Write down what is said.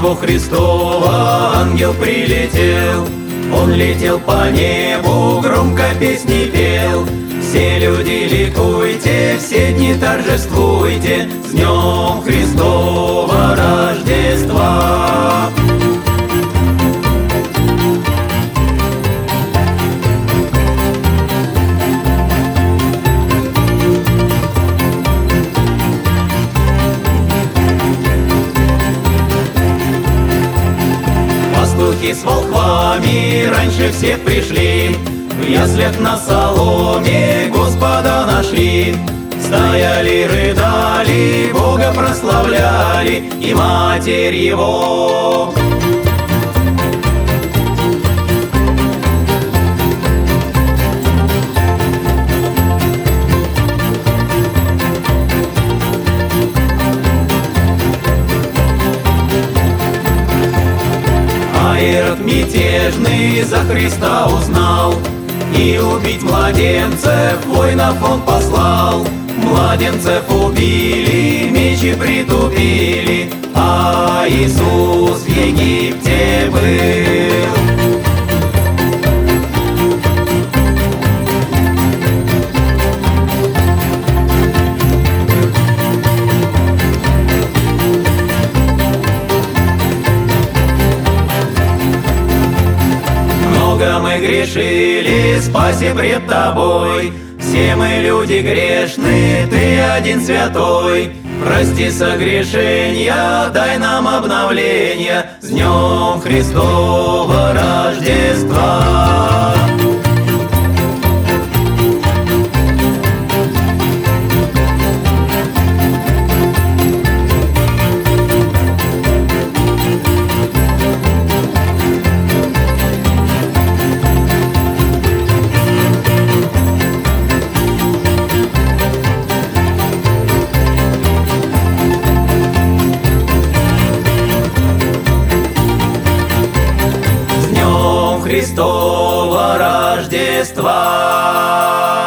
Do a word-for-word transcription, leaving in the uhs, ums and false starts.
Рождество Христово ангел прилетел. Он летел по небу, громко песни пел. Все люди ликуйте, все дни торжествуйте с Днем Христова Рождества. Пастухи с волхвами раньше всех пришли, в яслях на соломе Господа нашли. Стояли, рыдали, Бога прославляли и Матерь Его. А Ирод мятежный за Христа узнал, и убить младенцев воинов он послал. Младенцев убили, мечи притупили, а Иисус в Египте был. Много мы грешили, спаси пред Тобой. Все мы люди грешны, Ты один святой. Прости согрешения, дай нам обновления с Днем Христова Рождества. Христова Рождества.